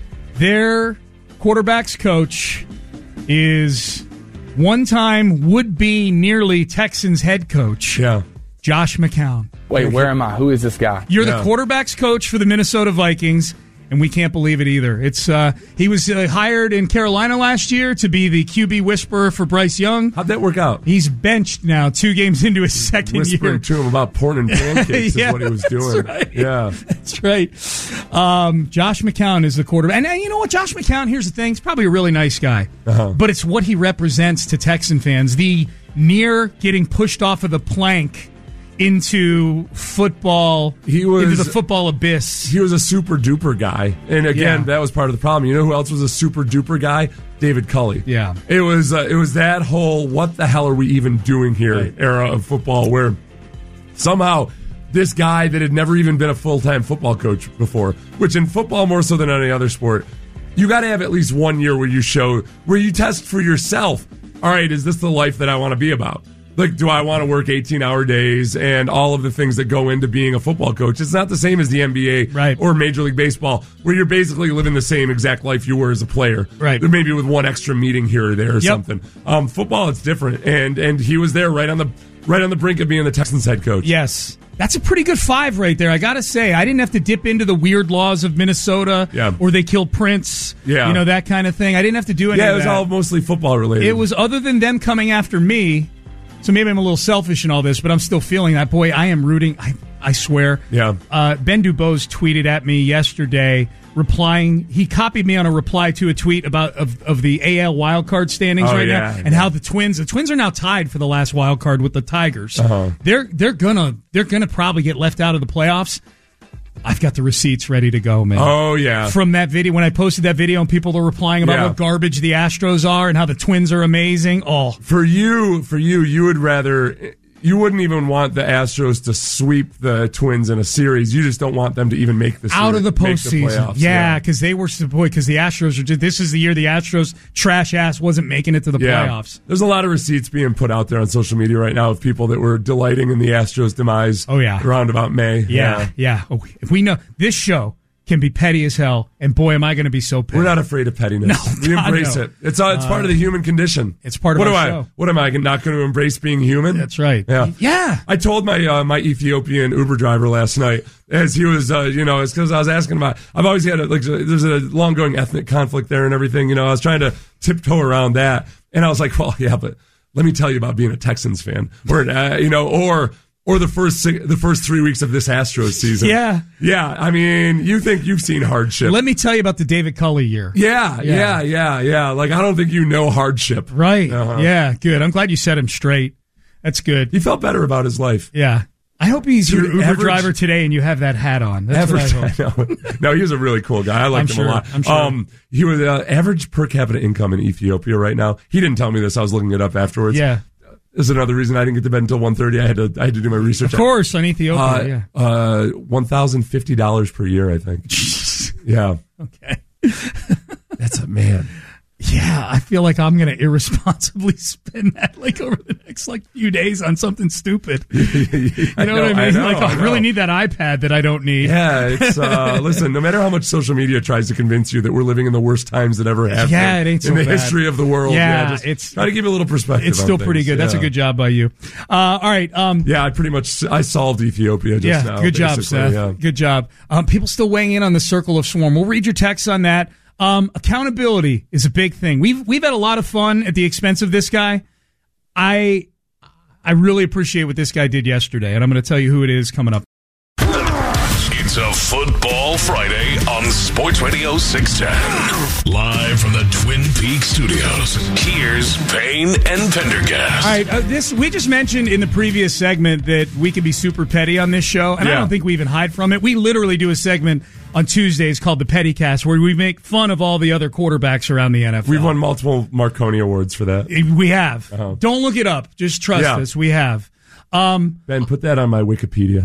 their quarterback's coach is one-time would-be nearly Texans head coach. Yeah, Josh McCown. Wait, where am I? Who is this guy? You're yeah. the quarterback's coach for the Minnesota Vikings. And we can't believe it either. It's uh, he was uh, hired in Carolina last year to be the Q B whisperer for Bryce Young. How'd that work out? He's benched now, two games into his second Whispering year. to him about porn and pancakes yeah, is what he was doing. Right. Yeah, that's right. Um, Josh McCown is the quarterback, and, and you know what? Josh McCown. Here's the thing: he's probably a really nice guy, uh-huh. but it's what he represents to Texan fans. The near getting pushed off of the plank into football, he was into the football abyss. He was a super duper guy, and again, Yeah. that was part of the problem. You know who else was a super duper guy? David Culley. Yeah, it was. Uh, it was that whole "what the hell are we even doing here" right. era of football, where somehow this guy that had never even been a full time football coach before, which in football more so than any other sport, you got to have at least one year where you show where you test for yourself. All right, is this the life that I want to be about? Like, do I want to work eighteen-hour days and all of the things that go into being a football coach? It's not the same as the N B A right. or Major League Baseball, where you're basically living the same exact life you were as a player. Right. Maybe with one extra meeting here or there or yep. something. Um, football, it's different, and and he was there right on the right on the brink of being the Texans head coach. Yes. That's a pretty good five right there. I got to say, I didn't have to dip into the weird laws of Minnesota yeah. or they killed Prince, yeah. you know, that kind of thing. I didn't have to do any yeah, of it was that. all mostly football related. It was other than them coming after me. So maybe I'm a little selfish in all this, but I'm still feeling that. Boy, I am rooting. I, I swear. Yeah. Uh, Ben Dubose tweeted at me yesterday, replying. He copied me on a reply to a tweet about of, of the A L wildcard standings oh, right yeah, now, yeah. and how the Twins. The Twins are now tied for the last wild card with the Tigers. Uh-huh. They're they're gonna they're gonna probably get left out of the playoffs. I've got the receipts ready to go, man. Oh, yeah. From that video, when I posted that video and people were replying about Yeah. what garbage the Astros are and how the Twins are amazing. Oh, For you, for you, you would rather, you wouldn't even want the Astros to sweep the Twins in a series. You just don't want them to even make the series, out of the make postseason. playoffs. Yeah, because they were, boy, because the Astros are just, this is the year the Astros trash ass wasn't making it to the Yeah. playoffs. There's a lot of receipts being put out there on social media right now of people that were delighting in the Astros' demise. Oh, yeah. Around about May. Yeah, yeah. Oh, if we know this show can be petty as hell, and boy, am I going to be so petty. We're not afraid of pettiness. No, we God, embrace no. it. It's uh, it's part of the human condition. It's part of what our do I, show. What am I not going to embrace being human? That's right. Yeah, Yeah. I told my uh, my Ethiopian Uber driver last night as he was, uh, you know, it's because I was asking about. I've always had a, like there's a long going ethnic conflict there and everything. You know, I was trying to tiptoe around that, and I was like, well, yeah, but let me tell you about being a Texans fan, or uh, you know, or. Or the first six, the first three weeks of this Astros season. Yeah. Yeah. I mean, you think you've seen hardship. Let me tell you about the David Culley year. Yeah, Yeah. yeah, yeah, yeah. Like, I don't think you know hardship. Right. Uh-huh. Yeah, good. I'm glad you set him straight. That's good. He felt better about his life. Yeah. I hope he's Dude, your Uber average- driver today and you have that hat on. That's Average, what I hope. I know. No, he was a really cool guy. I liked I'm him sure, a lot. I'm sure. Um, he was uh, average per capita income in Ethiopia right now. He didn't tell me this. I was looking it up afterwards. Yeah. This is another reason I didn't get to bed until one thirty. I had to I had to do my research. Of course, on Ethiopia, Uh, yeah. uh, one thousand fifty dollars per year, I think. Yeah. Okay. That's a man. Yeah, I feel like I'm going to irresponsibly spend that like over the next like few days on something stupid. You know, know, what I mean? I know, like, oh, I, I know. really need that iPad that I don't need. Yeah, it's uh listen, no matter how much social media tries to convince you that we're living in the worst times that ever happened Yeah, it ain't so in the bad. history of the world. Yeah, just it's- try to give you a little perspective. It's on still pretty things. good. That's a Yeah. good job by you. Uh, all right. Um, Yeah, I pretty much I solved Ethiopia just yeah, now. good job, basically, Seth. yeah. Good job. Um, people still weighing in on the Circle of Swarm. We'll read your texts on that. Um, accountability is a big thing. We've we've had a lot of fun at the expense of this guy. I I really appreciate what this guy did yesterday, and I'm going to tell you who it is coming up. It's a Football Friday on Sports Radio six ten. Live from the Twin Peaks studios, here's Payne and Pendergast. All right, uh, this we just mentioned in the previous segment that we can be super petty on this show, and I Yeah. don't think we even hide from it. We literally do a segment on Tuesdays called the Petty Cast, where we make fun of all the other quarterbacks around the N F L. We've won multiple Marconi awards for that. We have. Uh-huh. Don't look it up. Just trust Yeah. us. We have. Um, Ben, put that on my Wikipedia.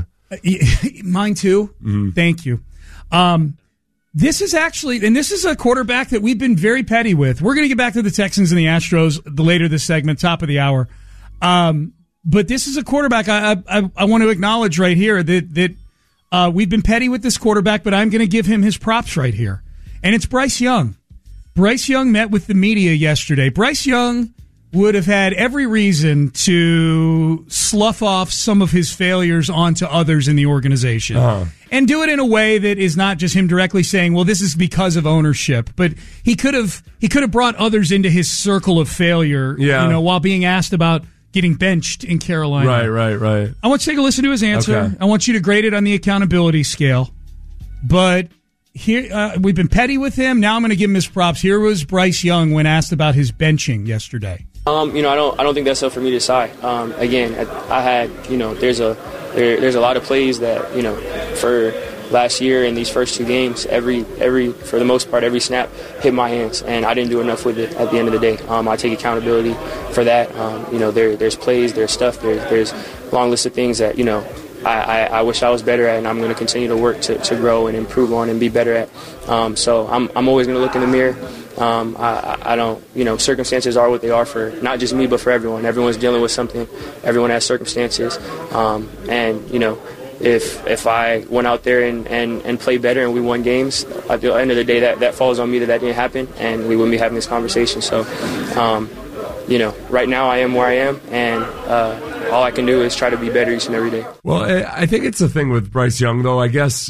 mine too. Mm-hmm. Thank you. Um, this is actually, and this is a quarterback that we've been very petty with. We're going to get back to the Texans and the Astros the later this segment, top of the hour. Um, but this is a quarterback I, I, I want to acknowledge right here that that uh, we've been petty with this quarterback, but I'm going to give him his props right here, and it's Bryce Young. Bryce Young met with the media yesterday. Bryce Young would have had every reason to slough off some of his failures onto others in the organization. Uh-huh. And do it in a way that is not just him directly saying, well, this is because of ownership. But he could have he could have brought others into his circle of failure, Yeah. you know, while being asked about getting benched in Carolina. Right, right, right. I want you to take a listen to his answer. Okay. I want you to grade it on the accountability scale. But here uh, we've been petty with him. Now I'm going to give him his props. Here was Bryce Young when asked about his benching yesterday. Um, you know, I don't. I don't think that's up for me to decide. Um, again, I, I had. You know, there's a there, there's a lot of plays that you know for last year in these first two games. Every every for the most part, every snap hit my hands, and I didn't do enough with it at the end of the day. Um, I take accountability for that. Um, you know, there there's plays, there's stuff, there's there's a long list of things that you know. I, I, I wish I was better at, and I'm going to continue to work to, to grow and improve on and be better at. Um, so I'm I'm always going to look in the mirror. Um, I, I don't, you know, circumstances are what they are for not just me, but for everyone. Everyone's dealing with something. Everyone has circumstances. Um, and, you know, if if I went out there and, and, and played better and we won games, at the end of the day, that, that falls on me that that didn't happen, and we wouldn't be having this conversation. So, um, you know, right now I am where I am, and uh, all I can do is try to be better each and every day. Well, I I think it's the thing with Bryce Young, though. I guess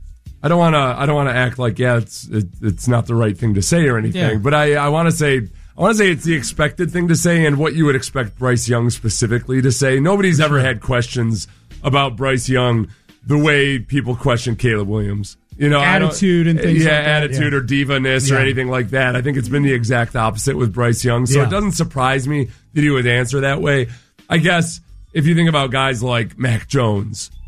I don't want to. I don't want to act like yeah, it's it, it's not the right thing to say or anything. Yeah. But I I want to say I want to say it's the expected thing to say and what you would expect Bryce Young specifically to say. Nobody's ever had questions about Bryce Young the way people question Caleb Williams. You know, I don't- Attitude and things yeah, like that, attitude yeah. or diva-ness or Yeah. anything like that. I think it's been the exact opposite with Bryce Young. So Yeah. it doesn't surprise me that he would answer that way. I guess if you think about guys like Mac Jones,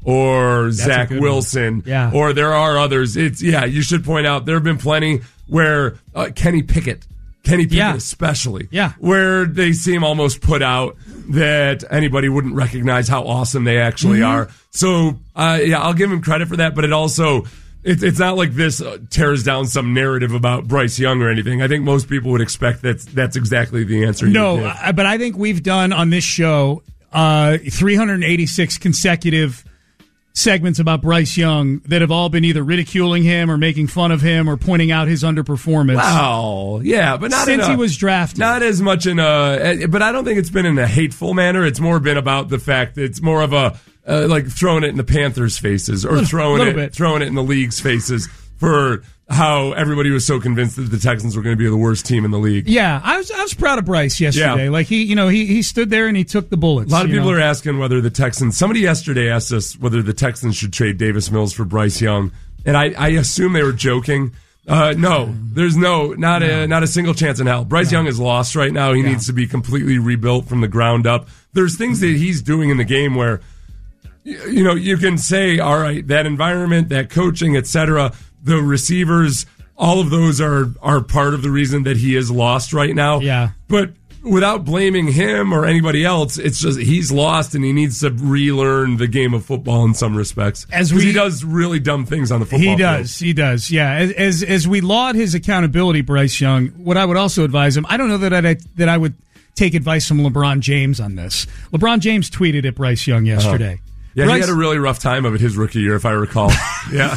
or That's Zach Wilson, yeah. or there are others. It's yeah, you should point out there have been plenty where uh, Kenny Pickett, Kenny Pickett yeah. especially, yeah. where they seem almost put out that anybody wouldn't recognize how awesome they actually mm-hmm. are. So uh, yeah, I'll give him credit for that, but it also. It's it's not like this uh, tears down some narrative about Bryce Young or anything. I think most people would expect that that's exactly the answer. No, uh, but I think we've done on this show uh, three hundred eighty-six consecutive segments about Bryce Young that have all been either ridiculing him or making fun of him or pointing out his underperformance. Wow, yeah, but not since in a, he was drafted. Not as much in a, but I don't think it's been in a hateful manner. It's more been about the fact that it's more of a. Uh, like throwing it in the Panthers' faces, or little, throwing it, bit. throwing it in the league's faces for how everybody was so convinced that the Texans were going to be the worst team in the league. Yeah, I was I was proud of Bryce yesterday. Yeah. Like he, you know, he he stood there and he took the bullets. A lot of people know? are asking whether the Texans. Somebody yesterday asked us whether the Texans should trade Davis Mills for Bryce Young, and I, I assume they were joking. Uh, no, there's no, not no. a not a single chance in hell. Bryce no. Young is lost right now. He yeah. needs to be completely rebuilt from the ground up. There's things that he's doing in the game where. You know, you can say, all right, that environment, that coaching, et cetera, the receivers, all of those are are part of the reason that he is lost right now. Yeah. But without blaming him or anybody else, it's just he's lost and he needs to relearn the game of football in some respects. As we, he does really dumb things on the football field. He does, field. he does, yeah. As, as as we laud his accountability, Bryce Young, what I would also advise him, I don't know that I that I would take advice from LeBron James on this. LeBron James tweeted at Bryce Young yesterday. Uh-huh. Yeah, Bryce, he had a really rough time of it his rookie year, if I recall. yeah.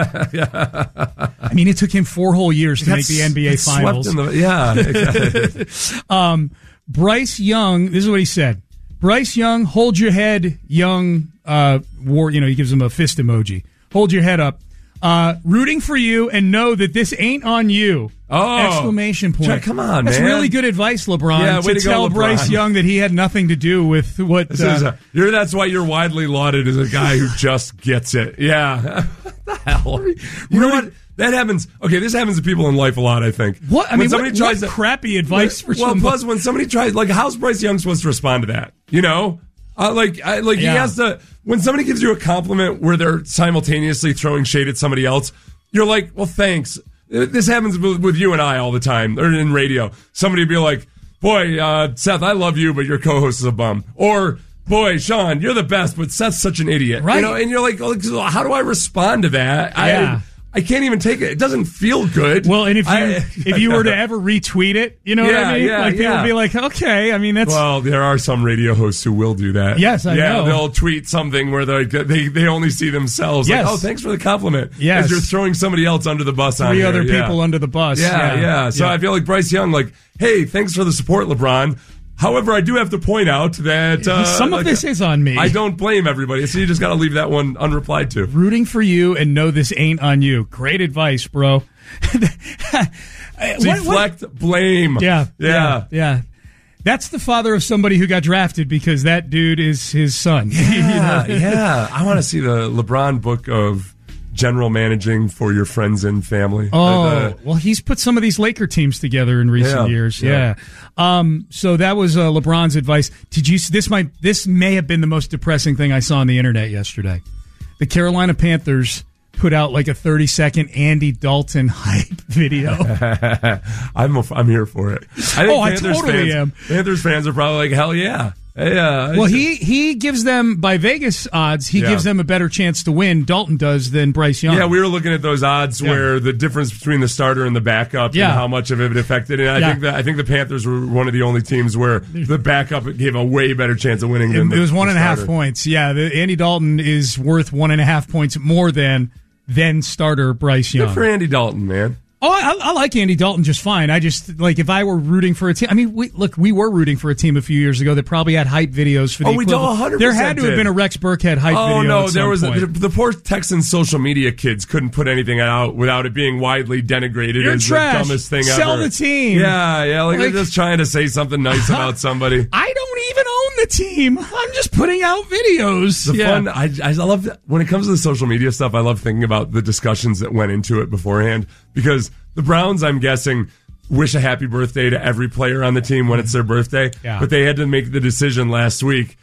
yeah. I mean, it took him four whole years to make the N B A Finals. In the, yeah. Exactly. um, Bryce Young, this is what he said. Bryce Young, hold your head, young, uh, war, you know, he gives him a fist emoji. Hold your head up. Uh, rooting for you and know that this ain't on you. Oh, exclamation point! Jack, come on, That's man. That's really good advice, LeBron. Yeah, way to, to go, tell LeBron. Bryce Young that he had nothing to do with what. This uh, is a, you're, that's why you're widely lauded as a guy who just gets it. Yeah, what the hell? You know what? That happens. Okay, this happens to people in life a lot. I think. What I when mean, somebody what, tries what to, crappy advice when, for well, somebody. plus when somebody tries, like, how's Bryce Young supposed to respond to that? You know, uh, like, I, like yeah. he has to. When somebody gives you a compliment where they're simultaneously throwing shade at somebody else, you're like, well, thanks. This happens with you and I all the time, or in radio. Somebody would be like, boy, uh, Seth, I love you, but your co-host is a bum. Or, boy, Sean, you're the best, but Seth's such an idiot. Right. You know, and you're like, oh, how do I respond to that? Yeah. I, I can't even take it. It doesn't feel good. Well, and if you I, if you were to ever retweet it, you know yeah, what I mean? Yeah, like people yeah. would be like, okay, I mean that's well, there are some radio hosts who will do that. Yes, I yeah, know. They'll tweet something where they they they only see themselves. Yes. Like, oh, thanks for the compliment. Yes. As you're throwing somebody else under the bus on three here. other yeah. people under the bus. Yeah, yeah. yeah. So yeah. I feel like Bryce Young, like, hey, thanks for the support, LeBron. However, I do have to point out that uh, some of like, this is on me. I don't blame everybody, so you just got to leave that one unreplied to. Rooting for you and know this ain't on you. Great advice, bro. Deflect, what, what? blame. Yeah, yeah, yeah, yeah. That's the father of somebody who got drafted because that dude is his son. Yeah, you know? yeah. I want to see the LeBron book of general managing for your friends and family. Oh, uh, well, he's put some of these Laker teams together in recent yeah, years. Yeah. yeah. Um, so that was uh, LeBron's advice. Did you? This might. This may have been the most depressing thing I saw on the internet yesterday. The Carolina Panthers put out like a thirty second Andy Dalton hype video. I'm a, I'm here for it. I think oh, Panthers I totally fans, am. Panthers fans are probably like, hell yeah. Yeah. Well, he, he gives them, by Vegas odds, he yeah. gives them a better chance to win, Dalton does, than Bryce Young. Yeah, we were looking at those odds yeah. where the difference between the starter and the backup yeah. and how much of it affected. And I yeah. think that I think the Panthers were one of the only teams where the backup gave a way better chance of winning than it, the it was one the and a half starter. points. Yeah, the, Andy Dalton is worth one and a half points more than then starter Bryce Young. Good for Andy Dalton, man. Oh, I, I like Andy Dalton just fine. I just, like, if I were rooting for a team, I mean, we, look, we were rooting for a team a few years ago that probably had hype videos for the Oh, we equivalent. one hundred percent There had to have did. been a Rex Burkhead hype oh, video. no, at there some was point. the, the poor Texan social media kids couldn't put anything out without it being widely denigrated You're as trash. the dumbest thing Sell ever. the team. Yeah, yeah, like, Like- they're just trying to say something nice about somebody. I don't even own the team. I'm just putting out videos. The yeah. fun, I, I love that. When it comes to the social media stuff, I love thinking about the discussions that went into it beforehand because the Browns, I'm guessing, wish a happy birthday to every player on the team when it's their birthday. Yeah. But they had to make the decision last week.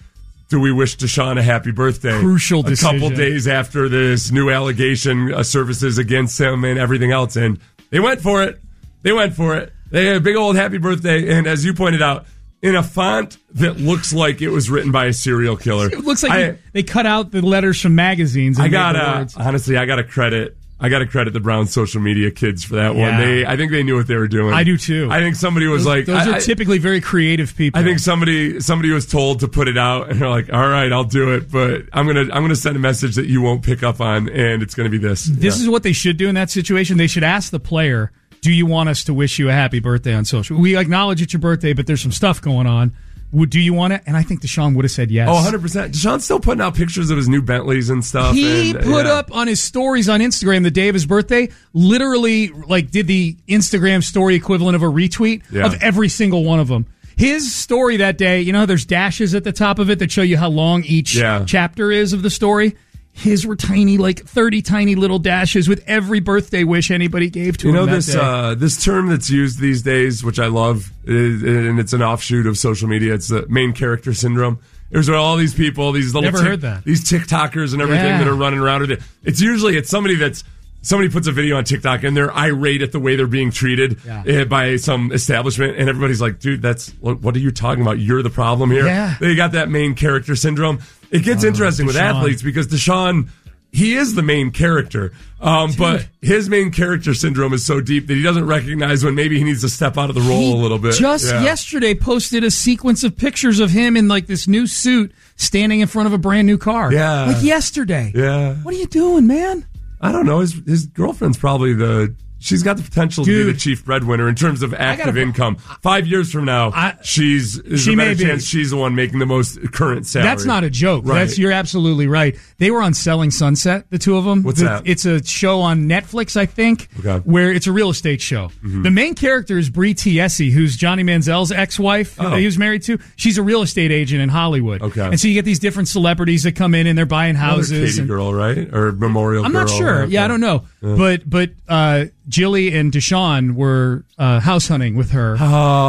do we wish Deshaun a happy birthday? Crucial decision. A couple days after this new allegation uh, surfaces against him and everything else. And they went for it. They went for it. They had a big old happy birthday. And as you pointed out, in a font that looks like it was written by a serial killer. It looks like I, they, they cut out the letters from magazines. And I made gotta, the words. honestly, I gotta credit. I got to credit the Browns social media kids for that Yeah. one. They, I think they knew what they were doing. I do too. I think somebody was those, like, those I, are typically very creative people. I think somebody, somebody was told to put it out, and they're like, "All right, I'll do it, but I'm gonna, I'm gonna send a message that you won't pick up on, and it's gonna be this." This yeah. is what they should do in that situation. They should ask the player, "Do you want us to wish you a happy birthday on social? We acknowledge it's your birthday, but there's some stuff going on. Would do you want it?" And I think Deshaun would have said yes. Oh, one hundred percent. Deshaun's still putting out pictures of his new Bentleys and stuff. He and, put yeah. up on his stories on Instagram the day of his birthday, literally like did the Instagram story equivalent of a retweet Yeah. of every single one of them. His story that day, you know, how there's dashes at the top of it that show you how long each Yeah. chapter is of the story. His were tiny, like thirty tiny little dashes with every birthday wish anybody gave to You him. know that this day. uh, this term that's used these days, which I love, is, and it's an offshoot of social media. It's the main character syndrome. There's all these people, these little Never heard that. these TikTokers and everything Yeah. that are running around with it. It's usually it's somebody that's somebody puts a video on TikTok and they're irate at the way they're being treated Yeah. eh, by some establishment, and everybody's like, "Dude, that's what, what are you talking about? You're the problem here." Yeah. They got that main character syndrome. It gets Oh, interesting with Deshaun. athletes because Deshaun. He is the main character, um, but his main character syndrome is so deep that he doesn't recognize when maybe he needs to step out of the role He a little bit. Just Yeah. yesterday posted a sequence of pictures of him in like this new suit standing in front of a brand new car. Yeah. Like yesterday. Yeah. What are you doing, man? I don't know. His his girlfriend's probably the. She's got the potential to Dude. be the chief breadwinner in terms of active gotta- income. Five years from now, I- she's there's She a may better be. chance she's the one making the most current salary. That's not a joke. Right. That's you're absolutely right. They were on Selling Sunset, the two of them. What's The- that? It's a show on Netflix, I think, Okay. where it's a real estate show. Mm-hmm. The main character is Brie Tiesi, who's Johnny Manziel's ex-wife Oh. that he was married to. She's a real estate agent in Hollywood. Okay. And so you get these different celebrities that come in and they're buying Another houses. Katie and- girl, right? Or Memorial I'm Girl. not sure. Okay. Yeah, I don't know. But but uh, Jilly and Deshaun were uh, house hunting with her.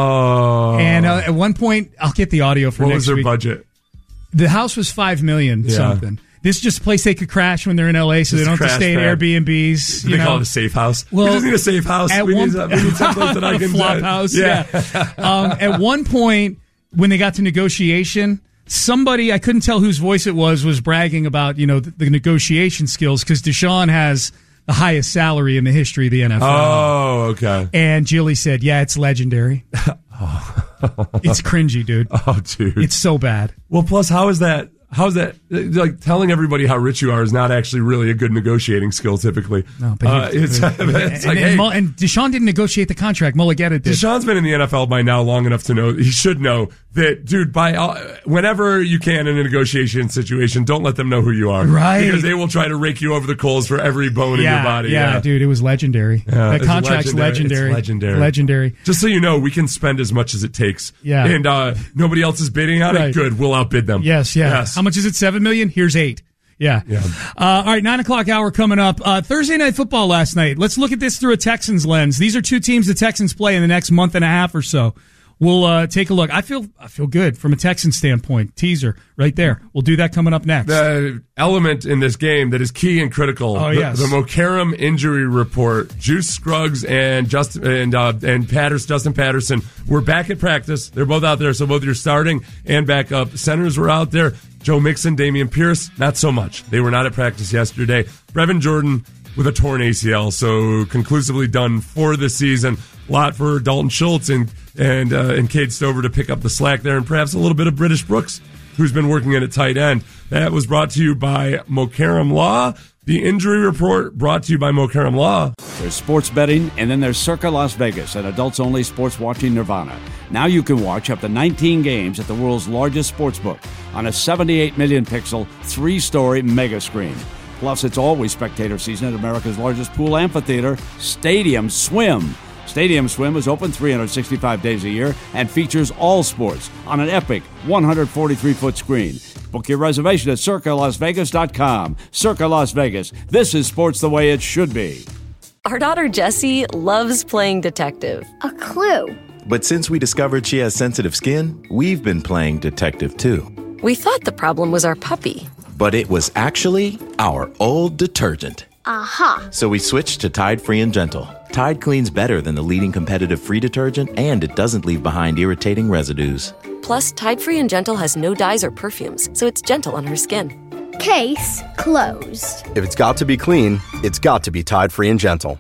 Oh. And uh, at one point, I'll get the audio for what next was their week. budget? The house was five million Yeah. something. This is just a place they could crash when they're in L A, so Just they don't have to crash stay at pad. Airbnbs. They You know? call it a safe house. Well, we just need a safe house. At We one, need, we need someplace that I a can flop house. Yeah. Yeah. um, at one point, when they got to negotiation, somebody I couldn't tell whose voice it was was bragging about you know the, the negotiation skills because Deshaun has the highest salary in the history of the N F L. Oh, okay. And Jilly said, "Yeah, it's legendary. It's cringy, dude. Oh, dude. It's so bad." Well, plus, how is that? How's that? Like telling everybody how rich you are is not actually really a good negotiating skill. Typically, No, but uh, he- it's, and, it's like, and, hey, Mul- and Deshaun didn't negotiate the contract. Mulligetta did. Deshaun's been in the N F L by now long enough to know he should know that, dude. By uh, whenever you can in a negotiation situation, don't let them know who you are, Right. Because they will try to rake you over the coals for every bone yeah, in your body. yeah, dude, it was legendary. Yeah, that it's contract's legendary. legendary. It's legendary. Legendary. Just so you know, we can spend as much as it takes. Yeah. And uh, nobody else is bidding on Right. it. Good, we'll outbid them. Yes, yeah. Yes. How much is it? Seven million? Here's eight. Yeah. Yeah. Uh, all right, nine o'clock hour coming up. Uh, Thursday Night Football last night. Let's look at this through a Texans lens. These are two teams the Texans play in the next month and a half or so. We'll uh, take a look. I feel I feel good from a Texan standpoint. Teaser right there. We'll do that coming up next. The element in this game that is key and critical. Oh, the, yes. the Mokaram injury report. Juice Scruggs and Justin and uh, and Patterson, Justin Patterson were back at practice. They're both out there, so both your starting and backup centers were out there. Joe Mixon, Damian Pierce, not so much. They were not at practice yesterday. Brevin Jordan with a torn A C L, so conclusively done for the season. A lot for Dalton Schultz and and uh, and Cade Stover to pick up the slack there, and perhaps a little bit of British Brooks, who's been working in at tight end. That was brought to you by Mokaram Law. The injury report brought to you by Mokaram Law. There's sports betting, and then there's Circa Las Vegas, an adults-only sports watching nirvana. Now you can watch up to nineteen games at the world's largest sports book on a seventy-eight million pixel, three-story mega screen. Plus, it's always spectator season at America's largest pool amphitheater, Stadium Swim. Stadium Swim is open three hundred sixty-five days a year and features all sports on an epic one hundred forty-three foot screen. Book your reservation at circa las vegas dot com. Circa Las Vegas. This is sports the way it should be. Our daughter Jessie loves playing detective. A clue. But since we discovered she has sensitive skin, we've been playing detective too. We thought the problem was our puppy. But it was actually our old detergent. Aha. So we switched to Tide Free and Gentle. Tide cleans better than the leading competitive free detergent, and it doesn't leave behind irritating residues. Plus, Tide Free and Gentle has no dyes or perfumes, so it's gentle on her skin. Case closed. If it's got to be clean, it's got to be Tide Free and Gentle.